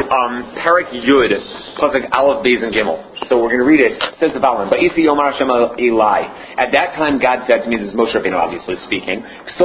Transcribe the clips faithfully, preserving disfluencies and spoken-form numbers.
um, Perek Yud, Pasuk Aleph, Beis, and Gimel. So we're going to read it. It says the following: "Va'isi Yomar Hashem Eli." At that time, God said to me, "This is Moshe Rabbeinu, obviously speaking.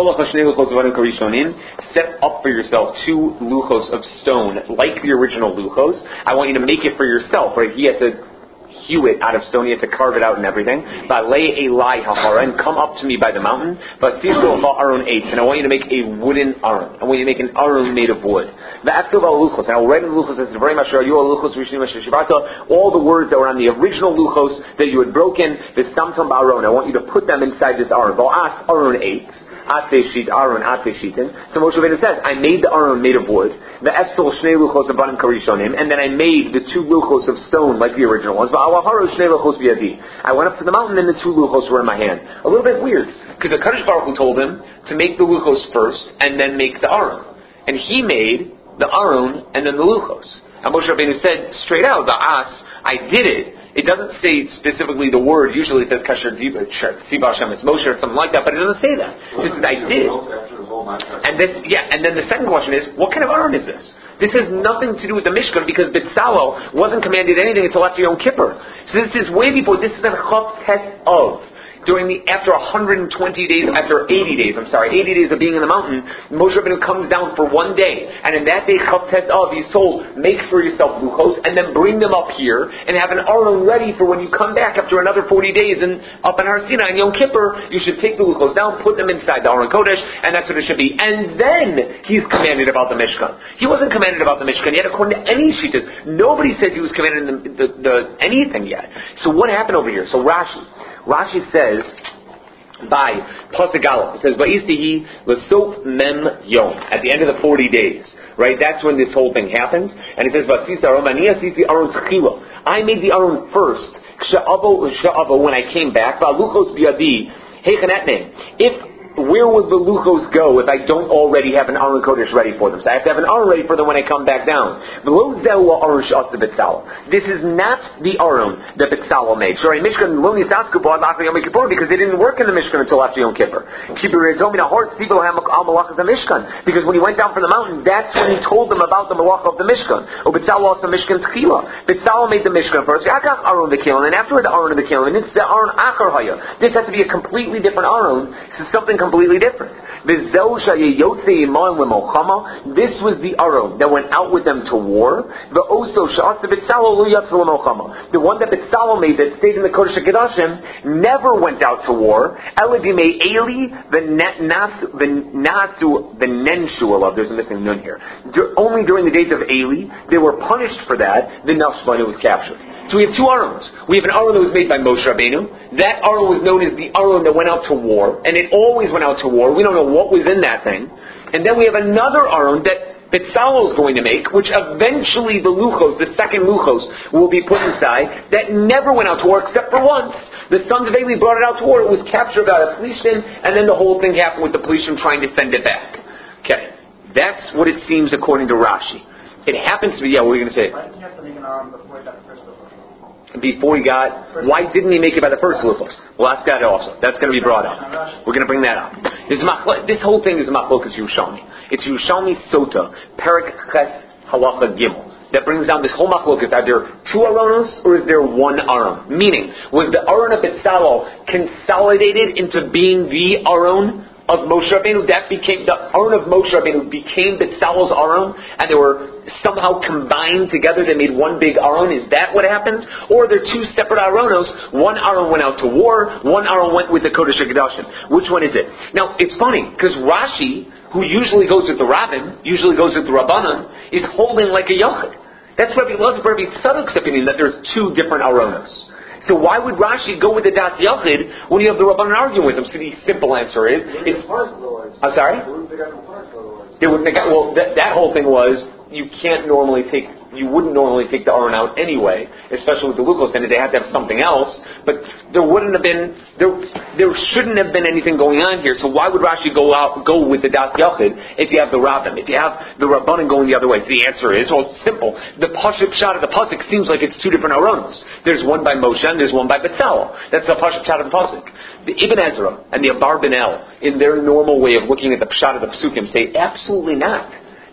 Set up for yourself two luchos of stone, like the original luchos. I want you to make it for yourself." Right? He has to hew it out of stone. He has to carve it out and everything. Va'lei Eli hahara, and come up to me by the mountain. Va'sisu ha'aron eitz, and I want you to make a wooden aron. I want you to make an aron made of wood. Va'aktuv al-luchos, and I will write in the luchos as the very masher you luchos rishnim asher shivarta, all the words that were on the original luchos that you had broken. The samtam ba'aron, I want you to put them inside this aron. Va'as aron eitz. Ate sheet, Aron, Ate sheetin. So Moshe Rabbeinu says, I made the Aron made of wood, the Estel Shnei Luchos of Banim Karishonim, and then I made the two Luchos of stone like the original ones. Va'alaharu Shnei Luchos biyadi. I went up to the mountain and the two Luchos were in my hand. A little bit weird, because the Kadosh Baruch Hu told him to make the Luchos first and then make the Aron. And he made the Aron and then the Luchos. And Moshe Rabbeinu said straight out, Va'as, I did it. It doesn't say specifically the word. Usually it says Kasher Tziba Hashem is Moshe or something like that, but it doesn't say that. It says I did. And this, yeah, and then the second question is, what kind of Aron is this? This has nothing to do with the Mishkan because Betzalel wasn't commanded anything until after Yom Kippur. So this is way before. This is a Chav Tes of. During the, after one hundred twenty days, after eighty days, I'm sorry, eighty days of being in the mountain, Moshe Rabbeinu comes down for one day, and in that day, Chav Tes Av, he's told, make for yourself luchos, and then bring them up here, and have an aron ready for when you come back after another forty days, and up in Har Sinai, and Yom Kippur, you should take the luchos down, put them inside the Aron Kodesh, and that's what it should be. And then, he's commanded about the Mishkan. He wasn't commanded about the Mishkan yet, according to any Shittas. Nobody says he was commanded the, the, the, anything yet. So what happened over here? So Rashi, Rashi says, by Pasuk Aleph, it says, Va'istihi l'sof mem yom, at the end of the forty days, right? That's when this whole thing happens. And it says, Vasisa aron, ani asisi aron tzchila. I made the aron first, ksha'avo u'sha'avo, when I came back, va'luchos biyadi, heichen etne. If where would the luchos go if I don't already have an Aron Kodesh ready for them? So I have to have an Aron ready for them when I come back down. This is not the Aron that Betzalel made. Because they didn't work in the Mishkan until after Yom Kippur. Because when he went down from the mountain, that's when he told them about the Malach of the Mishkan. Betzalel made the Mishkan first, and then afterward the Aron of the Kelim. And it's the Aron Achar Haya. This has to be a completely different Aron. This is something completely different. This was the Aron that went out with them to war. The one that Betzalel made that stayed in the Kodesh HaKadoshim never went out to war. There's a missing nun here. Only during the days of Eli, they were punished for that. The Nashbanu was captured. So we have two Arons. We have an Aron that was made by Moshe Rabbeinu. That Aron was known as the Aron that went out to war, and it always went out to war. We don't know what was in that thing. And then we have another Aron that Betzalel is going to make, which eventually the Luchos, the second Luchos, will be put inside, that never went out to war except for once. The sons of Eli brought it out to war. It was captured by the Plishtim, and then the whole thing happened with the Plishtim trying to send it back. Okay. That's what it seems according to Rashi. It happens to be, yeah, what were you going to say? Why did you have to make an Aron before he got the first Luchos? Before he got, why didn't he make it by the first luchos? Well, that's got it also. That's going to be brought up. We're going to bring that up. This, this whole thing is Machlokas Yerushalmi. It's Yerushalmi Sota, Perek Ches Halacha Gimel, that brings down this whole Machlokas. Are there two Aronos or is there one Aron? Meaning, was the Aron of Betzalel consolidated into being the Aron of Moshe Rabbeinu? That became, the Aron of Moshe Rabbeinu became Betzalel's Aron, and they were somehow combined together, they made one big Aron. Is that what happened? Or are there two separate Aronos? One Aron went out to war, one Aron went with the Kodesh HaKadoshim. Which one is it? Now, it's funny, because Rashi, who usually goes with the Rabbin, usually goes with the Rabbanan, is holding like a Yochid. That's Rabbi Elazar, Rabbi Tzadok's opinion, that there's two different Aronos. So why would Rashi go with the Das Yachid when you have the Rabbanan arguing with him? So the simple answer is, it's, I'm sorry? They wouldn't have got, well, that, that whole thing was, you can't normally take, you wouldn't normally take the Aron out anyway, especially with the Luchos, and they had to have something else, but there wouldn't have been, there there shouldn't have been anything going on here, so why would Rashi go out, go with the Das Yachid if you have the Rabbim, if you have the Rabbanan going the other way? So the answer is, well, it's simple. The Pashup shot of the Pasuk seems like it's two different Aronos. There's one by Moshe and there's one by Betzalel. That's the Pashup shot of the Pasuk. The Ibn Ezra and the Abar Binel, in their normal way of looking at the Pshat of the Psukim, say absolutely not.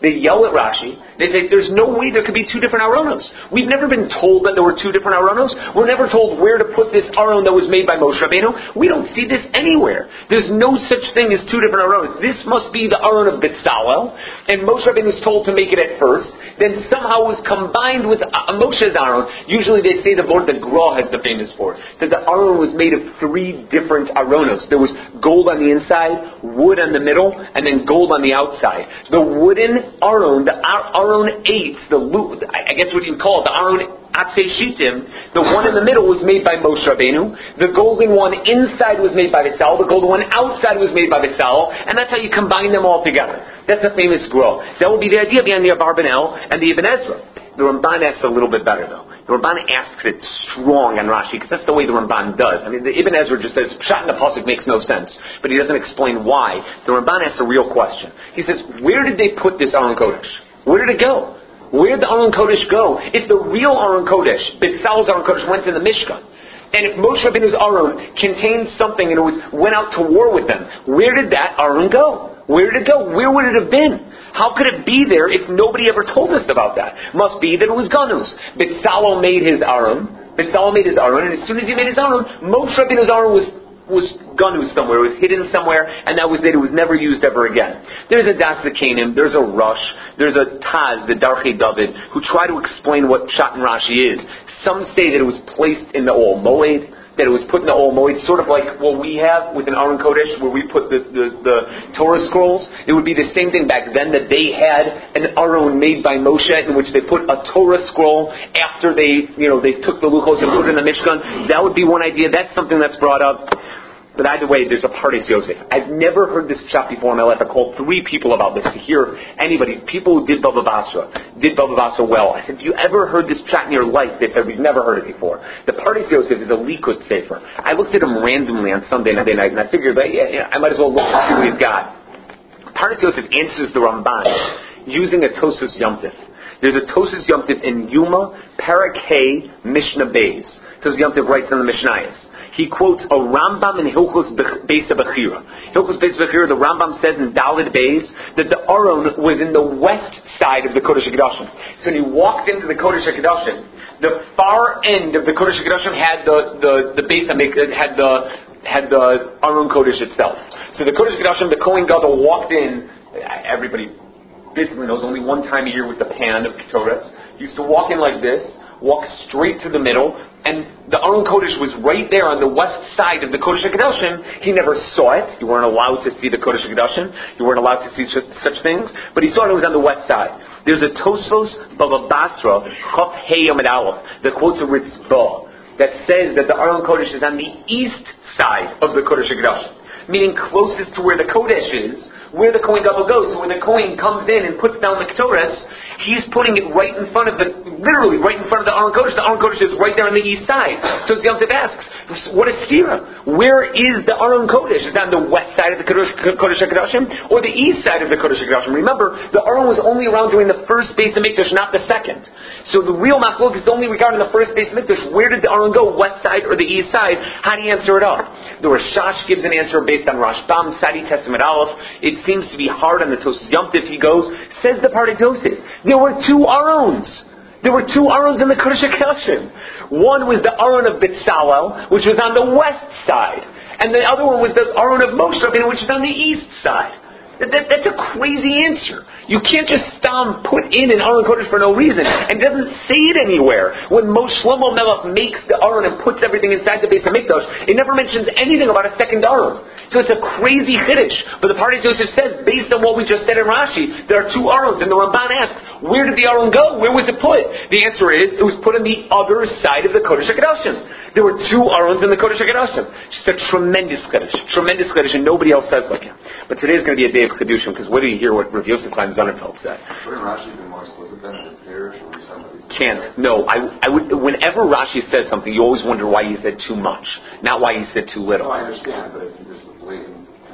They yell at Rashi. They say, there's no way there could be two different Aronos. We've never been told that there were two different Aronos. We're never told where to put this Aron that was made by Moshe Rabbeinu. We don't see this anywhere. There's no such thing as two different Aronos. This must be the Aron of Betzalel, and Moshe Rabbeinu was told to make it at first, then somehow was combined with uh, Moshe's Aron. Usually they say the word that Gra has the famous for, that the Aron was made of three different Aronos. There was gold on the inside, wood on the middle, and then gold on the outside. The wooden Aron, the Aron eight, the I guess what you call it, the Aron Atzei Shitim, the one in the middle was made by Moshe Rabbeinu. The golden one inside was made by Betzalel. The golden one outside was made by Betzalel, and that's how you combine them all together. That's a famous Gra. That would be the idea behind the Abarbanel and the Ibn Ezra. The Ramban asks a little bit better though. The Ramban asks it strong on Rashi, because that's the way the Ramban does. I mean, the Ibn Ezra just says, Pshat in the Pasuk makes no sense, but he doesn't explain why. The Ramban asks a real question. He says, where did they put this Aron Kodesh? Where did it go? Where did the Aron Kodesh go? If the real Aron Kodesh, Betzalel's Aron Kodesh, went to the Mishkan, and if Moshe Rabbeinu's Aron contained something and it was went out to war with them, where did that Aron go? Where did it go? Where would it have been? How could it be there if nobody ever told us about that? Must be that it was Ganus. Betzalel made his Aron. Betzalel made his Aron, and as soon as he made his Aron, Moshe Rabbeinu's Aron was was Ganus somewhere. It was hidden somewhere, and that was it. It was never used ever again. There's a Das Zakanim, there's a Rush, there's a Taz, the Darchei David, who try to explain what Pshat and Rashi is. Some say that it was placed in the Ol Moed, that it was put in the Ol Moed, sort of like what we have with an Aron Kodesh, where we put the, the, the Torah scrolls. It would be the same thing back then, that they had an Aron made by Moshe, in which they put a Torah scroll after they, you know, they took the Luchos and put it in the Mishkan. That would be one idea. That's something that's brought up. But either way, there's a Pardes Yosef. I've never heard this chat before in my life. I called three people about this to hear anybody, people who did Bava Basra, did Bava Basra well. I said, have you ever heard this chat in your life? They said, we've never heard it before. The Pardes Yosef is a Likud Sefer. I looked at him randomly on Sunday night, and I figured that yeah, yeah, I might as well look and see what he's got. Pardes Yosef answers the Ramban using a Tosas Yomtiv. There's a Tosas Yomtiv in Yuma, Parak Hey, Mishnah Beis. Tosas Yomtiv writes in the Mishnayos. He quotes a Rambam in Hilchos Beis Bechira. Hilchos Beis Bechira, the Rambam says in Daled Beis that the Aron was in the west side of the Kodesh HaKadoshim. So when you walked into the Kodesh HaKadoshim, the far end of the Kodesh HaKadoshim had the the the Beis Hamikdash, had the had the Aron Kodesh itself. So the Kodesh HaKadoshim, the Kohen Gadol walked in. Everybody basically knows, only one time a year with the pan of Ketores. He used to walk in like this, walk straight to the middle, and the Aron Kodesh was right there on the west side of the Kodesh HaKadoshim. He never saw it. You weren't allowed to see the Kodesh HaKadoshim. You weren't allowed to see such, such things. But he saw it, it was on the west side. There's a Tosfos Bava Basra, Chaf Hey Amid Aleph, that quotes a Ritzvah, that says that the Aron Kodesh is on the east side of the Kodesh HaKadoshim, meaning closest to where the Kodesh is, where the Kohen Gadol goes. So when the Kohen comes in and puts down the Ketores, he's putting it right in front of the, literally right in front of the Aron Kodesh. The Aron Kodesh is right there on the east side. So Yomtiv asks, what is Stira? Where is the Aron Kodesh? Is it on the west side of the Kodesh HaKadoshim or the east side of the Kodesh HaKadoshim? Remember, the Aron was only around during the first Beis HaMikdash, not the second. So the real machlok is only regarding the first Beis HaMikdash. Where did the Aron go? West side or the east side? How do you answer it up? The Rashash gives an answer based on Rashbam, Sadi Testament Aleph. It seems to be hard on the Tosas Yomtiv. He goes, says the Pardes Yosef, there were two Arons. There were two Arons in the Kodesh HaKadoshim. One was the Aron of Betzalel, which was on the west side, and the other one was the Aron of Moshe Rabbeinu, which is on the east side. That, that, that's a crazy answer. You can't just um, put in an Aron Kodesh for no reason. And it doesn't say it anywhere. When Moshe Shlomo Melech makes the Aron and puts everything inside the Beis HaMikdash, it never mentions anything about a second Aron. So it's a crazy chiddush. But the Pardes Yosef says, based on what we just said in Rashi, there are two Arons. And the Ramban asks, where did the Aron go? Where was it put? The answer is, it was put on the other side of the Kodesh HaKadoshim. There were two Arons in the Kodesh HaKadoshim. Just a tremendous chiddush. Tremendous chiddush, and nobody else says like him. But today is going to be a day of Kedushim, because what do you hear what Rav Yosef Chaim Sonnenfeld said? Wouldn't Rashi be more explicit than his parish or somebody's? Can't. No. I, I would. Whenever Rashi says something, you always wonder why he said too much, not why he said too little. No, I understand, but if you just blatant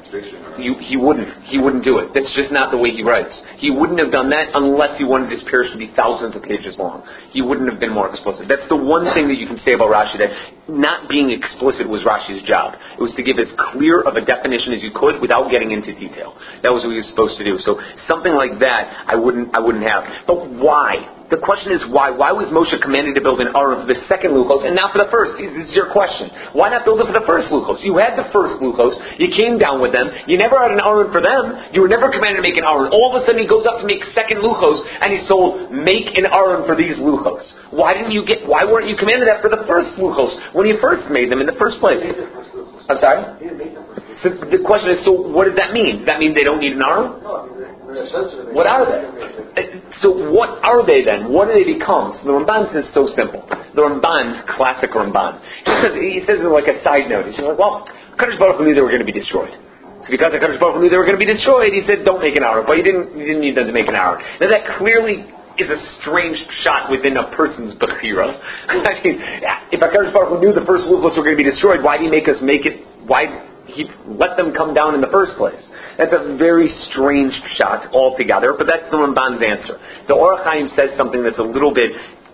contradiction. Right? You, he wouldn't. He wouldn't do it. That's just not the way he writes. He wouldn't have done that unless he wanted his parish to be thousands of pages long. He wouldn't have been more explicit. That's the one thing that you can say about Rashi, that not being explicit was Rashi's job. It was to give as clear of a definition as you could without getting into detail. That was what he was supposed to do. So something like that, I wouldn't, I wouldn't have. But why? The question is why? Why was Moshe commanded to build an aron for the second Luchos and not for the first? This is your question. Why not build it for the first Luchos? You had the first Luchos. You came down with them. You never had an aron for them. You were never commanded to make an aron. All of a sudden he goes up to make second Luchos and he's told, make an aron for these Luchos. Why didn't you get, why weren't you commanded that for the first Luchos when you first made them in the first place? I'm sorry? So the question is, so what does that mean? Does that mean they don't need an aron? What are they? So what are they then? What do they become? So the Ramban says so simple. The Ramban, classic Ramban. He says, he says it like a side note. He's like, well, Kadosh Baruch Hu knew they were going to be destroyed. So because the Kadosh Baruch Hu knew they were going to be destroyed, he said, don't make an aron. But he didn't, he didn't need them to make an aron. Now that clearly is a strange shot within a person's bechira. I mean, if Kadosh Baruch Hu knew the first Luchos were going to be destroyed, why did he make us make it? Why he let them come down in the first place? That's a very strange shot altogether, but that's the Ramban's answer. The Orach Chaim says something that's a little bit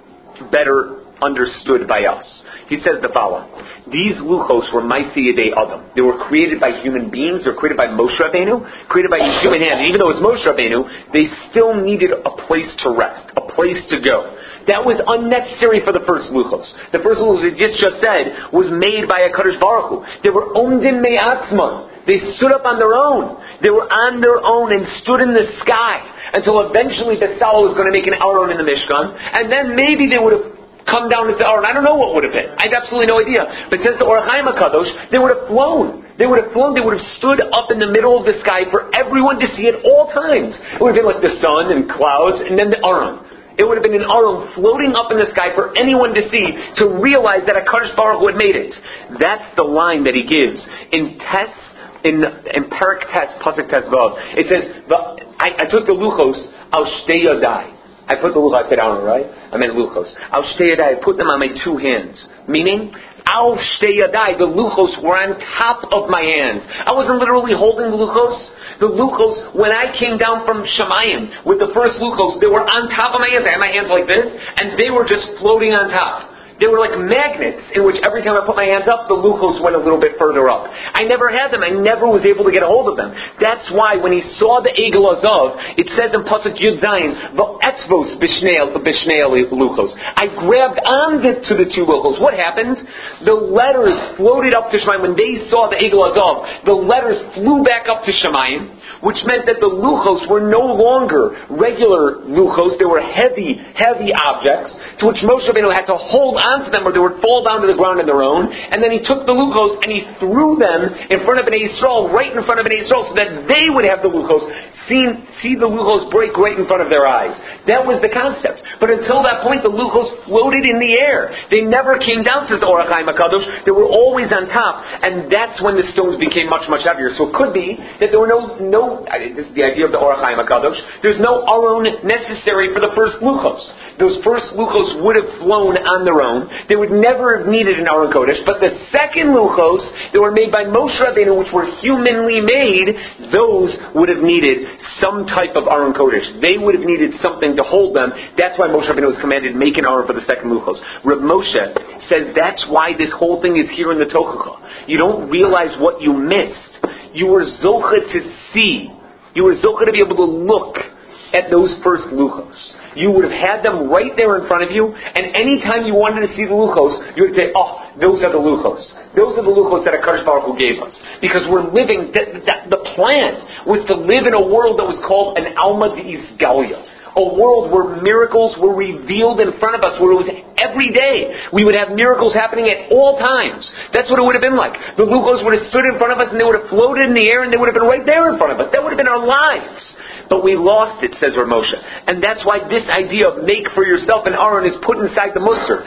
better understood by us. He says the following: these luchos were Maaseh Yedei Adam. They were created by human beings. They were created by Moshe Rabbeinu, created by human hands. Even though it's Moshe Rabbeinu, they still needed a place to rest, a place to go. That was unnecessary for the first luchos. The first luchos, it just just said, was made by a Kadosh Baruch Hu. They were omdin me'atzman. They stood up on their own. They were on their own and stood in the sky until eventually Betzalel was going to make an aron in the Mishkan, and then maybe they would have come down to the aron. I don't know what would have been. I have absolutely no idea. But since the Orach Chaim HaKadosh, they would have flown. They would have flown. They would have stood up in the middle of the sky for everyone to see at all times. It would have been like the sun and clouds, and then the aron. It would have been an aron floating up in the sky for anyone to see, to realize that a Kadosh Baruch Hu had made it. That's the line that he gives in Tes, in in Perak Tes, Pasuk Tes Vav. It says, I, I took the luchos, al shtei yadai. I put the luchos, I said aron, right? I meant luchos. Al shtei yadai, I put them on my two hands. Meaning, al shtei yadai, the luchos were on top of my hands. I wasn't literally holding the luchos. The luchos, when I came down from Shemayim with the first luchos, they were on top of my hands. I had my hands like this, and they were just floating on top. They were like magnets in which every time I put my hands up, the luchos went a little bit further up. I never had them. I never was able to get a hold of them. That's why when he saw the Egel Azov, it says in Pasuk Yud Zayin, V'etzvos b'shnei luchos. I grabbed on the, to the two luchos. What happened? The letters floated up to Shemayim. When they saw the Egel Azov, the letters flew back up to Shemayim, which meant that the luchos were no longer regular luchos. They were heavy, heavy objects to which Moshe Rabbeinu had to hold onto them or they would fall down to the ground on their own. And then he took the luchos and he threw them in front of Bnei Yisrael, right in front of Bnei Yisrael, so that they would have the luchos, see, see the luchos break right in front of their eyes. That was the concept. But until that point, the luchos floated in the air. They never came down, says the Orach Chaim HaKadosh. They were always on top. And that's when the stones became much, much heavier. So it could be that there were no, no this is the idea of the Orach Chaim HaKadosh, there's no aron necessary for the first luchos. Those first luchos would have flown on their own. They would never have needed an aron kodesh. But the second luchos that were made by Moshe Rabbeinu, which were humanly made, those would have needed some type of aron kodesh. They would have needed something to hold them. That's why Moshe Rabbeinu was commanded to make an aron for the second luchos. Reb Moshe says that's why this whole thing is here in the Tochacha. You don't realize what you missed. You were zocha to see. You were zocha to be able to look at those first luchos. You would have had them right there in front of you, and anytime you wanted to see the luchos, you would say, oh, those are the luchos. Those are the luchos that HaKadosh Baruch Hu gave us. Because we're living, the, the, the plan was to live in a world that was called an Alma D'Isgalia. A world where miracles were revealed in front of us, where it was every day. We would have miracles happening at all times. That's what it would have been like. The luchos would have stood in front of us and they would have floated in the air and they would have been right there in front of us. That would have been our lives. But we lost it, says Rav Moshe. And that's why this idea of make for yourself an aron is put inside the Musar.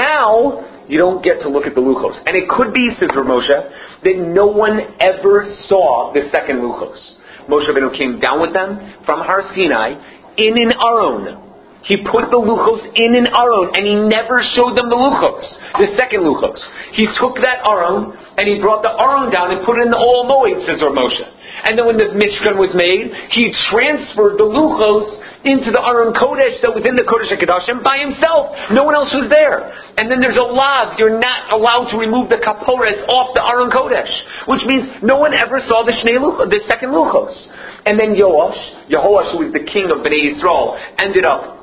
Now, you don't get to look at the luchos. And it could be, says Rav Moshe, that no one ever saw the second luchos. Moshe Rabbeinu came down with them from Har Sinai in an aron. He put the luchos in an aron, and he never showed them the luchos, the second luchos. He took that aron, and he brought the aron down and put it in the Ol Moed, says Rav Moshe. And then when the Mishkan was made, he transferred the luchos into the Aron Kodesh that was in the Kodesh HaKadoshim by himself. No one else was there. And then there's a law, you're not allowed to remove the kaporas off the Aron Kodesh, which means no one ever saw the Shnei luchos, the second luchos. And then Yoash, Yehoash, who was the king of Bnei Yisrael, ended up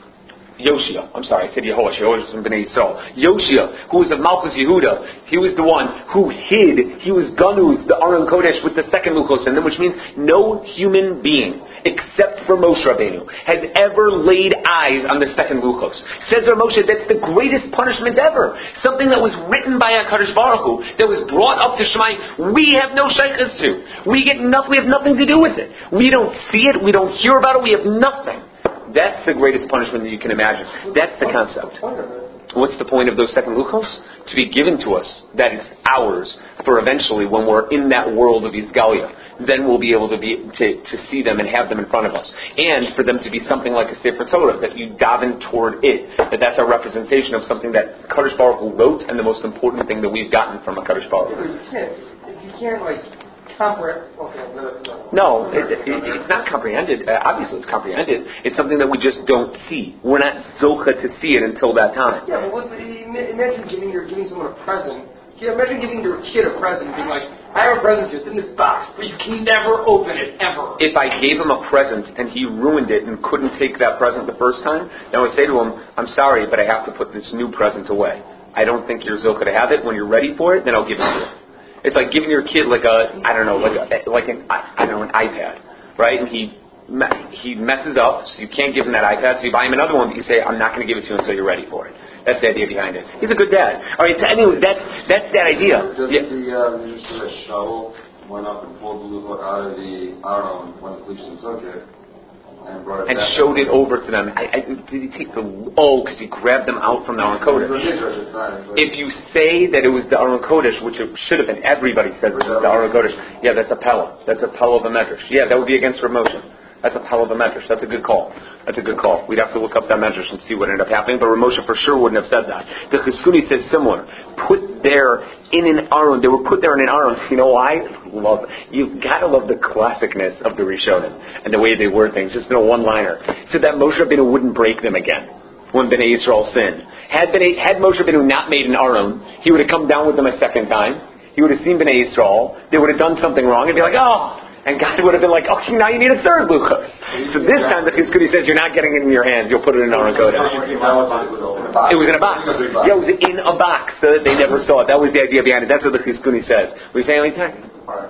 Yoshia, I'm sorry, I said Yehoash, Yehoash from Bnei Yisrael. Yoshia, who was of Malchus Yehuda, he was the one who hid, he was Ganuz, the Aron Kodesh, with the second Luchos in them, which means no human being, except for Moshe Rabbeinu, has ever laid eyes on the second Luchos. Says Rav Moshe, that's the greatest punishment ever. Something that was written by HaKadosh Baruch Hu, that was brought up to Shemayim, we have no shaykhs to. We get nothing, we have nothing to do with it. We don't see it, we don't hear about it, we have nothing. That's the greatest punishment that you can imagine. That's the concept. What's the point of those second luchos? To be given to us, that is ours, for eventually when we're in that world of Isgalia, then we'll be able to be to, to see them and have them in front of us. And for them to be something like a Sefer Torah, that you daven toward it, that that's a representation of something that Kadosh Baruch Hu wrote, and the most important thing that we've gotten from a Kadosh Baruch Hu. You can't, you can't like, comprehend. Okay, no, no it, it, it's not comprehended. Uh, obviously, it's comprehended. It's something that we just don't see. We're not zocha to see it until that time. Yeah, but what, imagine giving your giving someone a present. Yeah, imagine giving your kid a present, being like, "I have a present just in this box, but you can never open it ever." If I gave him a present and he ruined it and couldn't take that present the first time, then I would say to him, "I'm sorry, but I have to put this new present away. I don't think you're zocha to have it. When you're ready for it, then I'll give it to you." It's like giving your kid like a, I don't know, like a, like an, I don't know, an iPad, right? And he he messes up, so you can't give him that iPad, so you buy him another one, but you say, I'm not going to give it to you until you're ready for it. That's the idea behind it. He's a good dad. All right, so anyway, that's that's that idea. Does yeah. the uh, minister that Shaul went up and pulled the luchot out of the Aron when the Plishtim took it, and brought it and back showed it over to them. I, I, did he take the... Oh, because he grabbed them out from the Aron Kodesh. If you say that it was the Aron Kodesh, which it should have been, everybody says it was the Aron Kodesh. Yeah, that's a pella. That's a pella of a medrash. Yeah, that would be against Rav Moshe. That's a pella of a medrash. That's a good call. That's a good call. We'd have to look up that medrash and see what ended up happening, but Rav Moshe for sure wouldn't have said that. The Chizkuni says similar. Put there in an Aron. They were put there in an Aron. You know why? Love. You've got to love the classicness of the Rishonim and the way they word things. Just in a one-liner. So that Moshe Rabbeinu wouldn't break them again when Bnei Yisrael sinned. Had, Bnei, had Moshe Rabbeinu not made an Aron, he would have come down with them a second time. He would have seen Bnei Yisrael. They would have done something wrong and be like, oh... And God would have been like, okay, now you need a third luchos. So this time the Chizkuni says, you're not getting it in your hands, you'll put it in Aron Kodesh. It was in a box. Yeah, it was in a box, so that they never saw it. That was the idea behind it. That's what the Chizkuni says. Were you saying anything?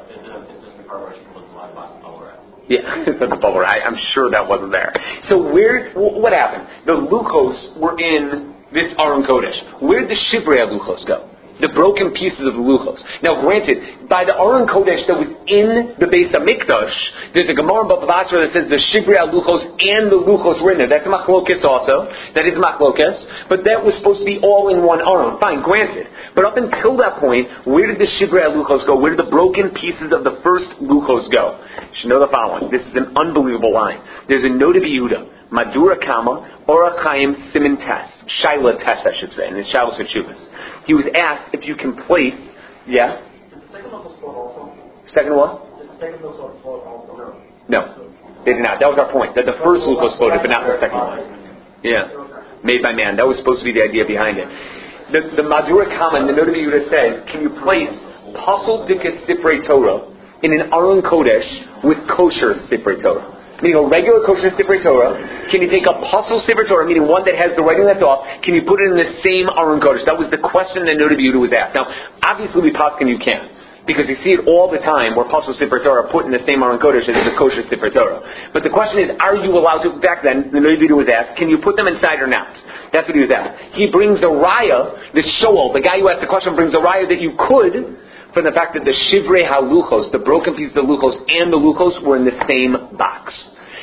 Yeah, it's not the bubble. I, I'm sure that wasn't there. So where, what happened? The luchos were in this Aron Kodesh. Where did the Shivrei luchos go? The broken pieces of the luchos. Now, granted, by the Aron Kodesh that was in the Beis HaMikdash, there's a Gemara in Bava Basra that says the Shivrei luchos and the luchos were in there. That's a machlokes also. That is machlokes. But that was supposed to be all in one Aron. Fine, granted. But up until that point, where did the Shivrei luchos go? Where did the broken pieces of the first luchos go? You should know the following. This is an unbelievable line. There's a Noda B'Yehuda, Madura Kama, Orach Chaim Siman Tes, Shaila Tes, I should say, and it's Shaila Sechuvas. He was asked if you can place, yeah? Did the second luchos float also? Second what? Did the second luchos float also? No. They did not. That was our point, that the first luchos floated, but not the second one. Yeah. Made by man. That was supposed to be the idea behind it. The, the Madura Kama, the Noda B'Yehuda says, can you place Pasol Dikas Sifrei Torah in an Aron Kodesh with kosher Sifrei Torah? Meaning a regular kosher Sifrei Torah, can you take a Pasol Sifrei Torah, meaning one that has the writing that's off, can you put it in the same Aron Kodesh? That was the question that Noda B'Yehuda was asked. Now, obviously, we paskin you can, because you see it all the time where Pasol Sifrei Torah are put in the same Aron Kodesh as the kosher Sifrei Torah. But the question is, are you allowed to, back then, the Noda B'Yehuda was asked, can you put them inside or not? That's what he was asked. He brings a raya, the shoel, the guy who asked the question brings a raya that you could, from the fact that the Shivrei HaLuchos, the broken pieces of the luchos and the luchos were in the same box.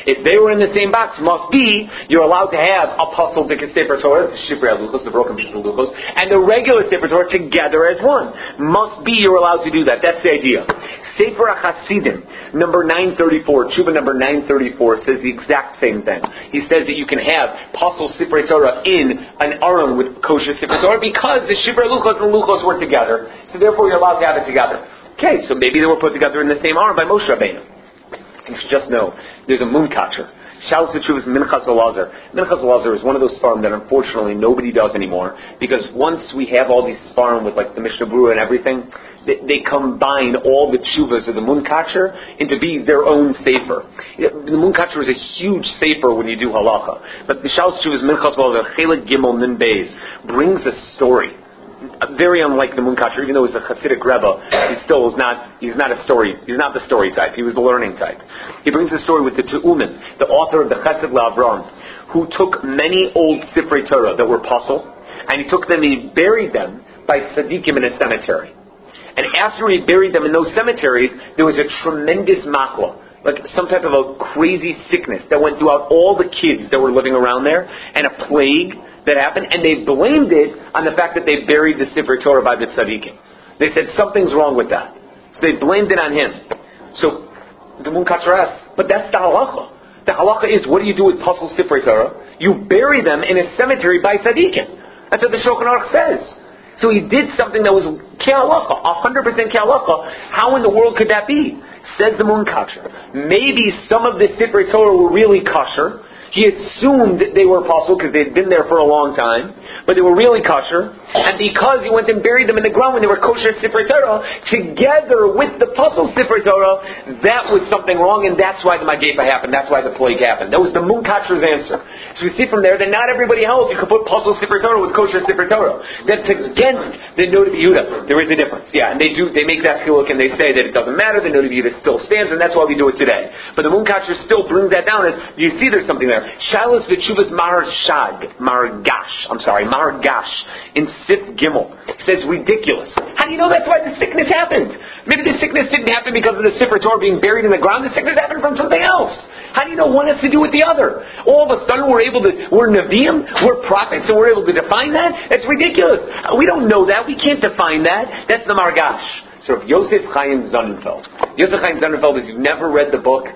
If they were in the same box, must be you're allowed to have a puzzle de Sefer Torah, the Shifrei Luchos, the broken pieces of Luchos, and the regular Sefer Torah together as one. Must be you're allowed to do that. That's the idea. Sefer HaChasidim, number nine thirty-four, Tshuva number nine thirty-four, says the exact same thing. He says that you can have puzzle Sefer Torah in an aron with kosher Sefer Torah because the Shifrei Luchos and Luchos were together, so therefore you're allowed to have it together. Okay, so maybe they were put together in the same aron by Moshe Rabbeinu. You should just know, there's a moon catcher. Shalos Tzuvos Minchas Elazar. Minchas Elazar is one of those sfarim that unfortunately nobody does anymore, because once we have all these sfarim with like the Mishnah Berurah and everything, they, they combine all the tshuvas of the moon catcher into be their own sefer. The moon catcher is a huge sefer when you do halacha, but the Shalos Tzuvos Minchas Elazar Chelik Gimel Nun Beis brings a story. Very unlike the moon catcher, even though he's a Hasidic Rebbe, he still is not. He's not a story. He's not the story type. He was the learning type. He brings a story with the Tu'umin, the author of the Chesed LaAvram, who took many old Sifrei Torah that were puzzle, and he took them and he buried them by tzaddikim in a cemetery. And after he buried them in those cemeteries, there was a tremendous machla, like some type of a crazy sickness that went throughout all the kids that were living around there, and a plague that happened, and they blamed it on the fact that they buried the Sifrei Torah by the tzaddikim. They said something's wrong with that, so they blamed it on him. So the moon catcher asks, but that's the halacha. The halacha is, what do you do with puzzle Sifrei Torah? You bury them in a cemetery by tzaddikim. That's what the Shulchan Aruch says. So he did something that was ke'halacha, one hundred percent ke'halacha. How in the world could that be? Says the moon catcher. Maybe some of the Sifrei Torah were really kosher. He assumed they were apostle because they had been there for a long time, but they were really kosher. And because he went and buried them in the ground when they were kosher Sifrei Torah, together with the puzzle Sifrei Torah, that was something wrong, and that's why the Magepa happened. That's why the plague happened. That was the moon catcher's answer. So we see from there that not everybody held you could put puzzle Sifrei Torah with kosher Sifrei Torah. That's against the Noda B'Yehuda. There is a difference. Yeah, and they do. They make that chiluk and they say that it doesn't matter. The Noda B'Yehuda still stands, and that's why we do it today. But the moon catcher still brings that down as you see. There's something there. Shalos v'tshuvas Maharshag, Margash. I'm sorry, Margash in Sif Gimel says ridiculous. How do you know that's why the sickness happened? Maybe the sickness didn't happen because of the Sifrei Torah being buried in the ground. The sickness happened from something else. How do you know one has to do with the other? All of a sudden we're able to, we're Nevi'im, we're prophets, and we're able to define that? That's ridiculous. We don't know that. We can't define that. That's the Margash. So Yosef Chaim Sonnenfeld. Yosef Chaim Sonnenfeld, if you've never read the book,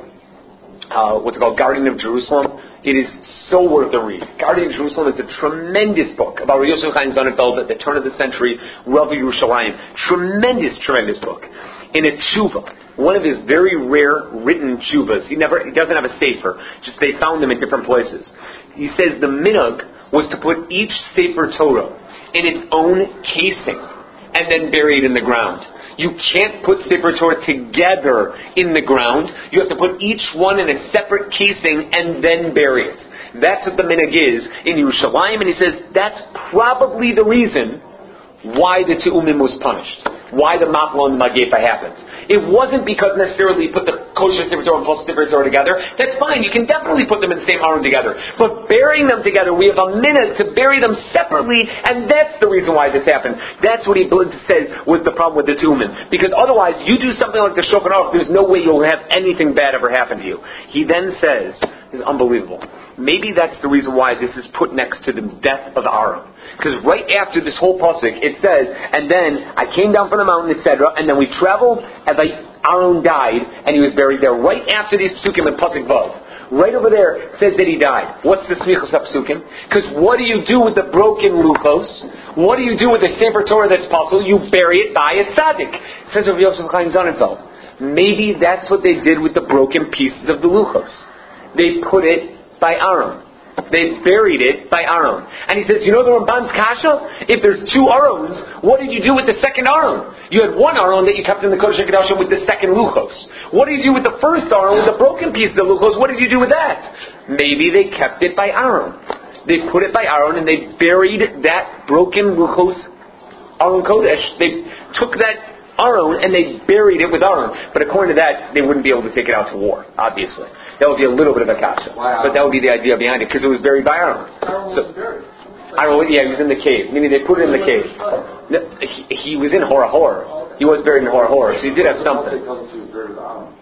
Uh, what's it called, Guardian of Jerusalem, it is so worth a read. Guardian of Jerusalem is a tremendous book about Yosef Chaim Sonnenfeld at the turn of the century, Rav Yerushalayim. Tremendous, tremendous book. In a tshuva, one of his very rare written tshuvas, he never, he doesn't have a sefer, just they found them in different places. He says the minhag was to put each Sefer Torah in its own casing and then bury it in the ground. You can't put Sefer Torah together in the ground. You have to put each one in a separate casing and then bury it. That's what the minhag is in Yerushalayim, and he says that's probably the reason why the Tu'umim was punished, why the Machla and the Magepa happened. It wasn't because necessarily you put the kosher Sefer Torah and plus Sefer Torah together. That's fine. You can definitely put them in the same aron together. But burying them together, we have a minute to bury them separately, and that's the reason why this happened. That's what he says was the problem with the Tu'umim. Because otherwise, you do something like the Shulchan Aruch, there's no way you'll have anything bad ever happen to you. He then says, this is unbelievable. Maybe that's the reason why this is put next to the death of Aaron. Because right after this whole pasuk, it says, and then I came down from the mountain, et cetera, and then we traveled, and Aaron died, and he was buried there. Right after these psukim in pasuk Vav, right over there, it says that he died. What's the smichus psukim? Because what do you do with the broken luchos? What do you do with the Sefer Torah that's possible? You bury it by a tzaddik. It says of Yosef Chaim Sonnenfeld. Maybe that's what they did with the broken pieces of the luchos. They put it by Aaron. They buried it by Aaron. And he says, you know the Ramban's kasha? If there's two Aarons, what did you do with the second Aaron? You had one Aaron that you kept in the Kodesh HaKadoshim with the second luchos. What did you do with the first Aaron, with the broken piece of the luchos? What did you do with that? Maybe they kept it by Aaron. They put it by Aaron and they buried that broken luchos Aaron Kodesh. They took that Aaron and they buried it with Aaron. But according to that, they wouldn't be able to take it out to war, obviously. That would be a little bit of a kasha. Wow. But that would be the idea behind it, because it was buried by Aaron. Aaron so, was buried. Aaron, yeah, he was in the cave. Meaning they put it in the cave. No, he, he was in Hora Hor. He was buried in Hora Hor, so he did have something.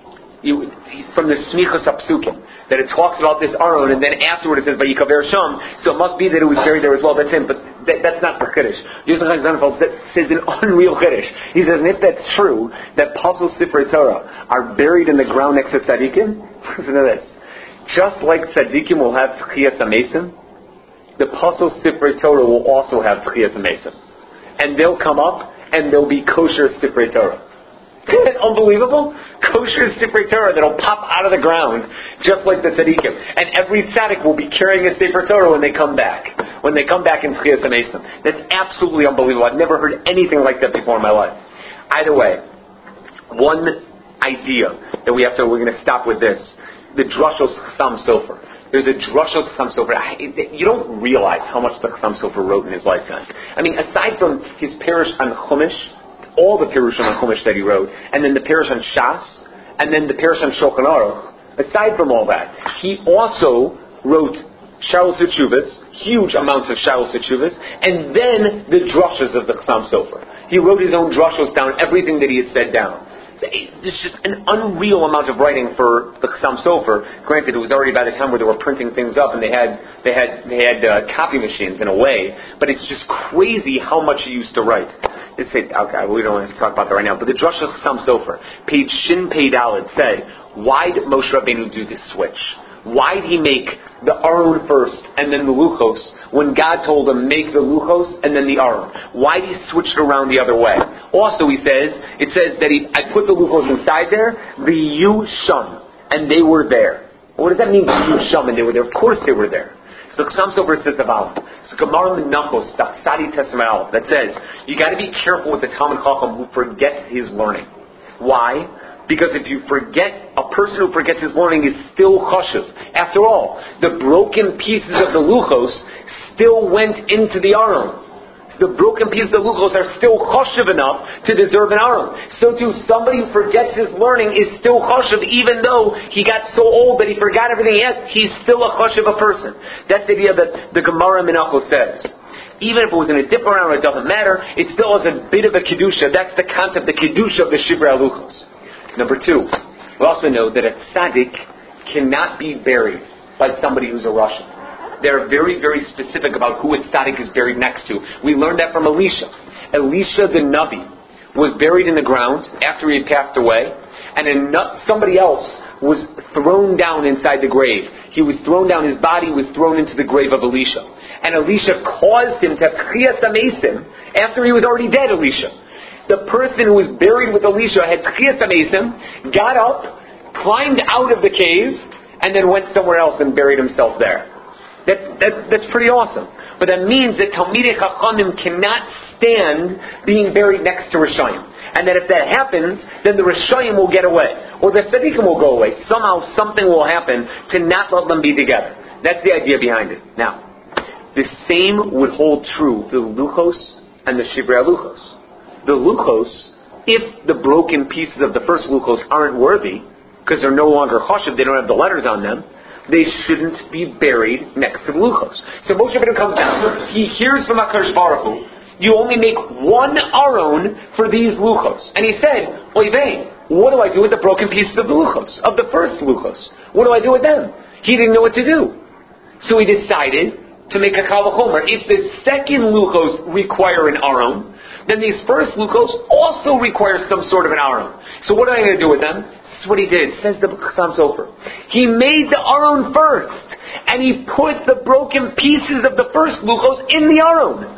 You, from the Smichas HaPsukim, that it talks about this Aron, and then afterward it says Vayikaver Sham, so it must be that it was buried there as well. That's him, but that, that's not the Chiddush. Yosef Chaim Sonnenfeld says an unreal Chiddush. He says, and if that's true, that Pasul Sifrei Torah are buried in the ground next to Tzadikim, listen to this. Just like Tzadikim will have Tchiyas HaMesim, the Pasul Sifrei Torah will also have Tchiyas HaMesim. And they'll come up, and they'll be kosher Sifrei Torah. Isn't that unbelievable? Kosher Sifrei Torah that'll pop out of the ground just like the Tzadikim. And every Tzaddik will be carrying a Sefer Torah when they come back. When they come back in Tchiyas HaMesim. That's absolutely unbelievable. I've never heard anything like that before in my life. Either way, one idea that we have to, we're going to stop with this. The Drushos Chassam Sofer. There's a Drushos Chassam Sofer. You don't realize how much the Chassam Sofer wrote in his lifetime. I mean, aside from his parish on Chumash, all the Pirushim on Chumash that he wrote, and then the Pirush on Shas, and then the Pirush on Shulchan Aruch. Aside from all that, he also wrote Shaul Sechuvas, huge amounts of Shaul Sechuvas, and then the drushes of the Chassam Sofer. He wrote his own drushos down, everything that he had said down. There's just an unreal amount of writing for the Chassam Sofer. Granted, it was already by the time where they were printing things up, and they had they had they had uh, copy machines in a way. But it's just crazy how much he used to write. It's okay, we don't want to talk about that right now. But the Drush of Chassam Sofer, page Shin Pei Daled, said, why did Moshe Rabbeinu do this switch? Why did he make the Aron first and then the Luchos when God told him make the Luchos and then the Aron? Why did he switch it around the other way? Also, he says, it says that he, I put the Luchos inside there, the Yu Sham, and they were there. What does that mean, the Yu Sham, and they were there? Of course they were there. So the Chassam Sofer says about it. It's Gemara Menachos, Sadi Tesmael, that says, you got to be careful with the Talmid Chacham who forgets his learning. Why? Because if you forget, a person who forgets his learning is still chashuv. After all, the broken pieces of the luchos still went into the aron. So the broken pieces of the luchos are still chashuv enough to deserve an aron. So too, somebody who forgets his learning is still chashuv, even though he got so old that he forgot everything he had. He's still a chashuv a person. That's the idea that the Gemara Menachos says. Even if it was in a different aron, it doesn't matter. It still has a bit of a kedusha. That's the concept, the kedusha of the shivrei luchos. Number two, we also know that a tzaddik cannot be buried by somebody who's a Russian. They're very, very specific about who a tzaddik is buried next to. We learned that from Elisha. Elisha the Navi was buried in the ground after he had passed away, and somebody else was thrown down inside the grave. He was thrown down, his body was thrown into the grave of Elisha. And Elisha caused him to have Tchiyas HaMesim after he was already dead, Elisha. The person who was buried with Elisha had Tchiyas HaMesim, got up, climbed out of the cave, and then went somewhere else and buried himself there. That, that, that's pretty awesome. But that means that Talmidei Chachamim cannot stand being buried next to Rishayim. And that if that happens, then the Rishayim will get away. Or the Tzadikim will go away. Somehow something will happen to not let them be together. That's the idea behind it. Now, the same would hold true for the Luchos and the Shivrei Luchos. The Luchos, if the broken pieces of the first Luchos aren't worthy, because they're no longer chashuv, they don't have the letters on them, they shouldn't be buried next to the Luchos. So Moshe Rabbeinu comes down, he hears from HaKadosh Baruch Hu, you only make one aron for these Luchos. And he said, Oy vey, what do I do with the broken pieces of the Luchos, of the first Luchos? What do I do with them? He didn't know what to do. So he decided to make a kal v'chomer. If the second Luchos require an aron, then these first Luchos also require some sort of an aron. So what am I going to do with them? This is what he did, says the Chassam Sofer. He made the aron first, and he put the broken pieces of the first Luchos in the aron.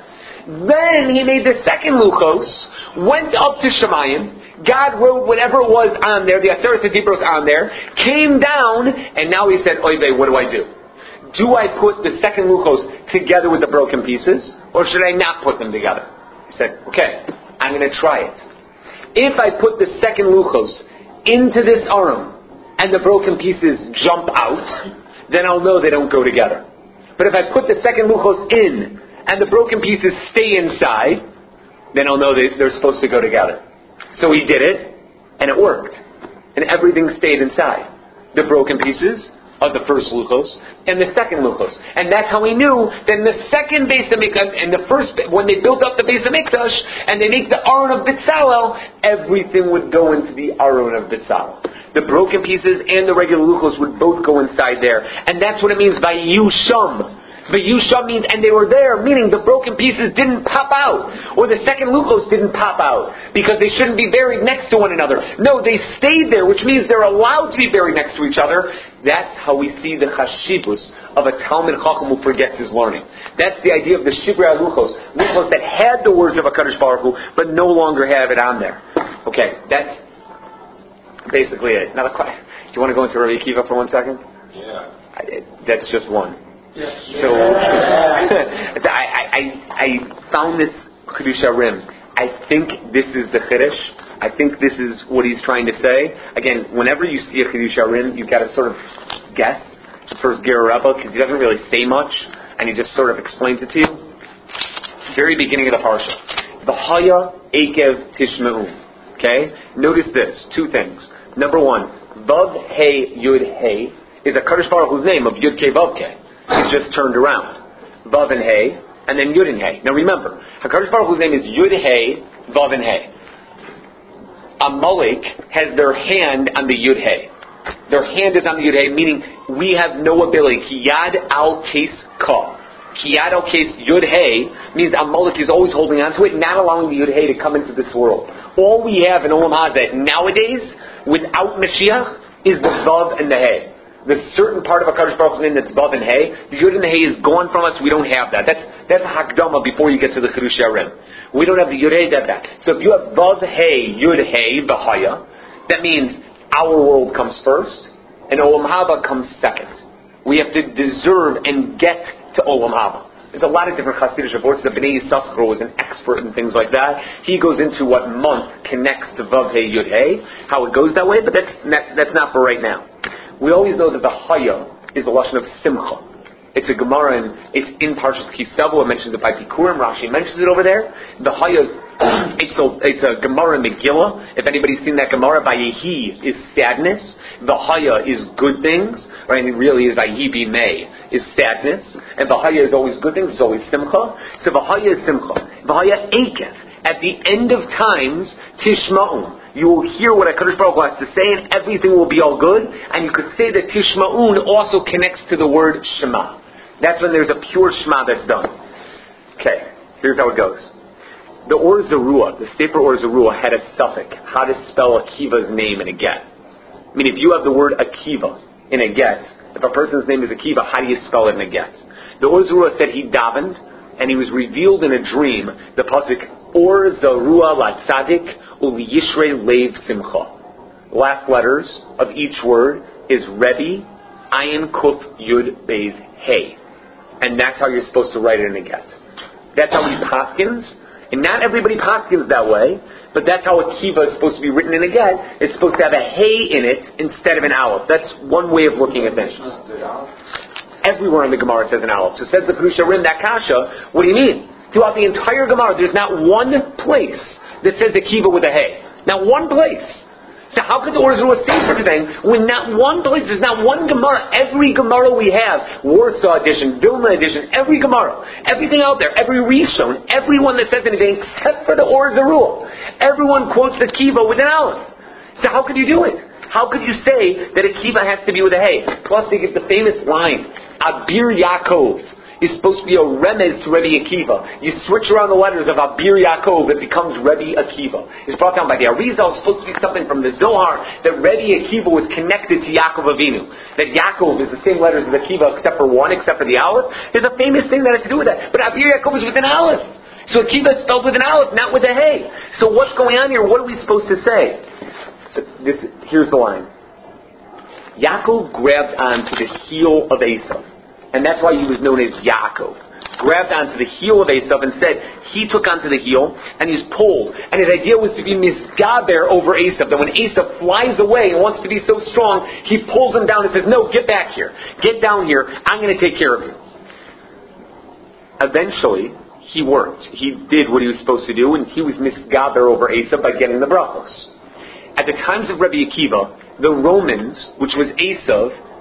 Then he made the second Luchos, went up to Shemayim, God wrote whatever was on there, the Aseret HaDibros on there, came down, and now he said, Oy vey, what do I do? Do I put the second Luchos together with the broken pieces, or should I not put them together? He said, okay, I'm going to try it. If I put the second Luchos into this aron, and the broken pieces jump out, then I'll know they don't go together. But if I put the second Luchos in, and the broken pieces stay inside, then I'll know they, they're supposed to go together. So he did it, and it worked. And everything stayed inside. The broken pieces of the first luchos and the second luchos, and that's how we knew that in the second Beis Hamikdash and the first, when they built up the Beis Hamikdash and they make the Aron of Bitzalel, everything would go into the Aron of Bitzalel. The broken pieces and the regular luchos would both go inside there, and that's what it means by Yusham. The Yusham means, and they were there, meaning the broken pieces didn't pop out, or the second luchos didn't pop out, because they shouldn't be buried next to one another. No, they stayed there, which means they're allowed to be buried next to each other. That's how we see the chashibus of a Talmid Chacham who forgets his learning. That's the idea of the Shivrei luchos, luchos that had the words of HaKadosh Baruch Hu, but no longer have it on there. Okay, that's basically it. Now, the, do you want to go into Rabbi Akiva for one second? Yeah. I, that's just one. Yes. So I, I, I found this Chiddush Rim. I think this is the Chiddush. I think this is what he's trying to say. Again, whenever you see a Chiddush Rim, you've got to sort of guess the first Ger Rebbe, because he doesn't really say much, and he just sort of explains it to you. Very beginning of the parsha. V'haya Ekev Tishme'u. Okay? Notice this. Two things. Number one, Vav Hey Yud Hey is a Kadosh Baruch Hu's name of Yud Kei Vav Kei. It's just turned around. Vav and Hey, and then Yud and Hey. Now remember, HaKadosh Baruch Hu's name is Yud Hey, Vav and Hey. Amalek has their hand on the Yud Hey. Their hand is on the Yud Hey, meaning we have no ability. Ki Yad Al Kes Ka. Ki Yad Al Kes Yud Hey means Amalek is always holding on to it, not allowing the Yud Hey to come into this world. All we have in Olam Hazeh nowadays, without Mashiach, is the Vav and the Hey. The certain part of a Kadosh Baruch Hu's name that's Vav and Hey, the Yud and the Hey is gone from us. We don't have that. That's that's a Hakdama before you get to the Chiddush Rim. We don't have the Yud Hey, that that. So if you have Vav Hey, Yud Hey, V'haya, that means our world comes first, and Olam Haba comes second. We have to deserve and get to Olam Haba. There's a lot of different Hasidic reports. The Bnei Yissaschar was an expert in things like that. He goes into what month connects to Vav Hey, Yud Hey, how it goes that way, but that's not, that's not for right now. We always know that the Haya is a lashon of Simcha. It's a Gemara, and it's in Parshas Kisavo. It mentions it by Bikurim. Rashi mentions it over there. The Haya, it's a, it's a Gemara in Megillah. If anybody's seen that Gemara, by Yehi is sadness. The Haya is good things, right? And it really is Ayi Bimei, is sadness. And the Haya is always good things. It's always Simcha. So the Haya is Simcha. The Haya Ekev. At the end of times, Tishma'un. You will hear what HaKadosh Baruch Hu has to say, and everything will be all good. And you could say that Tishma'un also connects to the word Shema. That's when there's a pure Shema that's done. Okay, here's how it goes. The Or Zarua, the Sefer Or Zarua, had a suffix, how to spell Akiva's name in a get. I mean, if you have the word Akiva in a get, if a person's name is Akiva, how do you spell it in a get? The Or Zarua said he davened, and he was revealed in a dream, the pasuk, Or Zarua La Tzadik Uli Yishrei Leiv Simcha. Last letters of each word is Rebbe, Ayin Kuf Yud Beis Hey. And that's how you're supposed to write it in a get. That's how he paskins. And not everybody paskins that way, but that's how Akiva is supposed to be written in a get. It's supposed to have a Hey in it instead of an Aleph. That's one way of looking at things. Everywhere in the Gemara says an Aleph. So says the Chiddush Rim, that kasha, what do you mean? Throughout the entire Gemara, there's not one place that says Akiva with a Hey. Not one place. So how could the Or Zarua say such a thing when not one place, there's not one Gemara, every Gemara we have, Warsaw edition, Vilna edition, every Gemara, everything out there, every Rishon, everyone that says anything except for the Or Zarua, everyone quotes Akiva with an Aleph. So how could you do it? How could you say that Akiva has to be with a Hey? Plus they give the famous line, Abir Yaakov is supposed to be a remez to Rebbe Akiva. You switch around the letters of Abir Yaakov, it becomes Rebbe Akiva. It's brought down by the Arizal. It's supposed to be something from the Zohar that Rebbe Akiva was connected to Yaakov Avinu. That Yaakov is the same letters as Akiva except for one, except for the Aleph. There's a famous thing that has to do with that. But Abir Yaakov is with an Aleph. So Akiva is spelled with an Aleph, not with a Hey. So what's going on here? What are we supposed to say? So this, here's the line. Yaakov grabbed onto the heel of Esav. And that's why he was known as Yaakov. Grabbed onto the heel of Esav and said he took onto the heel and he's pulled. And his idea was to be misgaber over Esav. That when Esav flies away and wants to be so strong, he pulls him down and says, no, get back here. Get down here. I'm going to take care of you. Eventually, he worked. He did what he was supposed to do, and he was misgaber over Esav by getting the brachos. At the times of Rebbe Akiva, the Romans, which was Esav,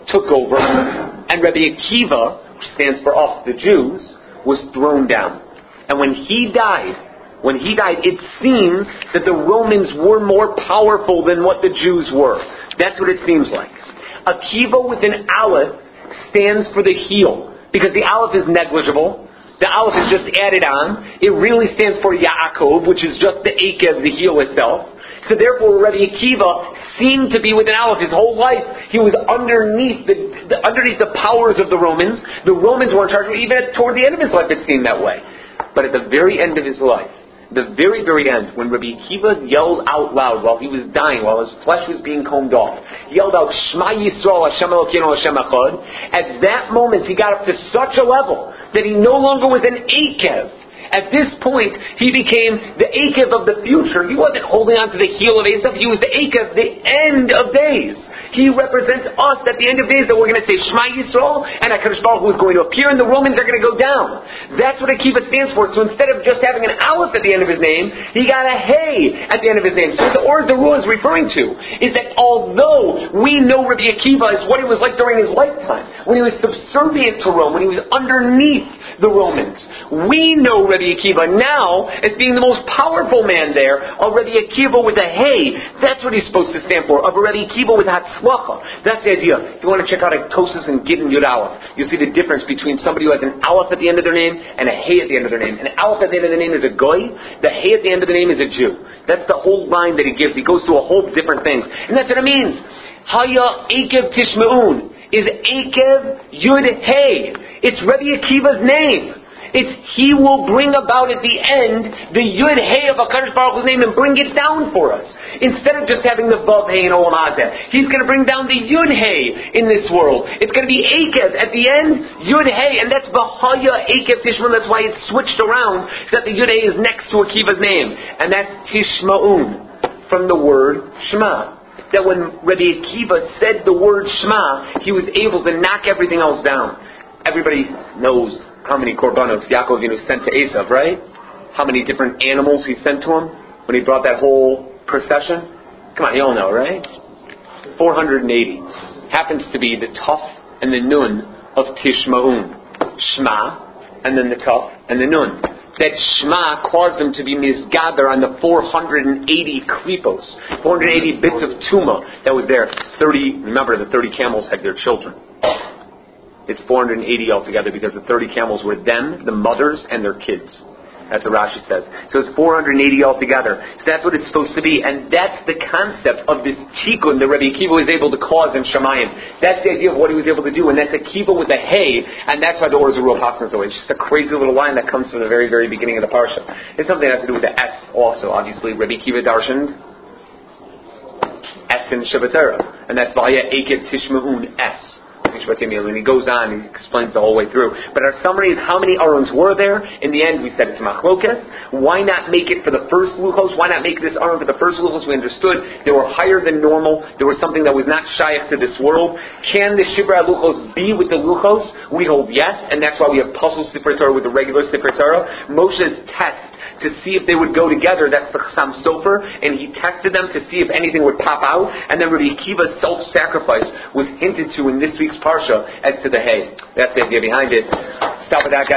took over, and Rabbi Akiva, which stands for us, the Jews, was thrown down. And when he died, when he died, it seems that the Romans were more powerful than what the Jews were. That's what it seems like. Akiva with an aleph stands for the heel, because the aleph is negligible. The aleph is just added on. It really stands for Yaakov, which is just the akev, the heel itself. So therefore, Rabbi Akiva seemed to be with an aleph his whole life. He was underneath the, the underneath the powers of the Romans. The Romans were in charge. Even toward the end of his life, it seemed that way. But at the very end of his life, the very, very end, when Rabbi Akiva yelled out loud while he was dying, while his flesh was being combed off, he yelled out, Shema Yisrael, Hashem Elokeinu, Hashem Echad. At that moment, he got up to such a level that he no longer was an akev. At this point, he became the akev of the future. He wasn't holding on to the heel of Esav. He was the akev, the end of days. He represents us at the end of days, that we're going to say Shema Yisrael, and HaKadosh Baruch Hu is going to appear, and the Romans are going to go down. That's what Akiva stands for. So instead of just having an aleph at the end of his name, he got a hey at the end of his name. So what the Or Zarua is referring to is that although we know Rabbi Akiva is what he was like during his lifetime, when he was subservient to Rome, when he was underneath the Romans, we know Rabbi Akiva now as being the most powerful man there, of Rabbi Akiva with a hey. That's what he's supposed to stand for, of a Rabbi Akiva with Hatzlacha. That's the idea. If you want to check out Tosus and Gittin Yud Aleph, you'll see the difference between somebody who has an aleph at the end of their name and a hey at the end of their name. An aleph at the end of the name is a goy, the hey at the end of the name is a Jew. That's the whole line that he gives. He goes through a whole different things. And that's what it means. Haya Akev Tishma'un is Akev Yud Hey. It's Rabbi Akiva's name. It's he will bring about at the end the Yud Hey of HaKadosh Baruch Hu's name and bring it down for us. Instead of just having the Vav Hey in Olam Hazeh, he's going to bring down the Yud Hey in this world. It's going to be Akev at the end, Yud Hey, and that's V'haya Akev Tishma'un. That's why it's switched around so that the Yud Hey is next to Akiva's name, and that's Tishma'un from the word Shema. That when Rabbi Akiva said the word Shema, he was able to knock everything else down. Everybody knows how many korbanos Yaakov Avinu sent to Esav, right? How many different animals he sent to him when he brought that whole procession? Come on, you all know, right? four hundred eighty. Happens to be the Taf and the Nun of Tishma'un. Shema, and then the Taf and the Nun. That Shema caused them to be misgather on the four hundred eighty klipos, four hundred eighty bits of tuma that was there. thirty, remember the thirty camels had their children. It's four hundred eighty altogether because the thirty camels were them, the mothers, and their kids. That's what Rashi says. So it's four hundred eighty altogether. So that's what it's supposed to be. And that's the concept of this tikkun that Rabbi Akiva was able to cause in Shamayim. That's the idea of what he was able to do. And that's Akiva with a hey. And that's why the Or Zarua passes away. It's just a crazy little line that comes from the very, very beginning of the parsha. It's something that has to do with the S also. Obviously, Rabbi Akiva darshaned S in Shabbat Torah. And that's Vaya Akev Tishma'un S. And he goes on, he explains the whole way through. But our summary is how many Arons were there. In the end, we said it's Machlokes. Why not make it for the first Luchos? Why not make this Aron for the first Luchos? We understood they were higher than normal. There was something that was not shaykh to this world. Can the Shibra Luchos be with the Luchos? We hold yes, and that's why we have Puzzle Sifrei Torah with the regular Sifrei Torah. Moshe's test to see if they would go together, that's the Chassam Sofer, and he tested them to see if anything would pop out, and then Rabbi Akiva's self-sacrifice was hinted to in this week's Parsha as to the hay. That's the idea behind it. Stop at that, guys.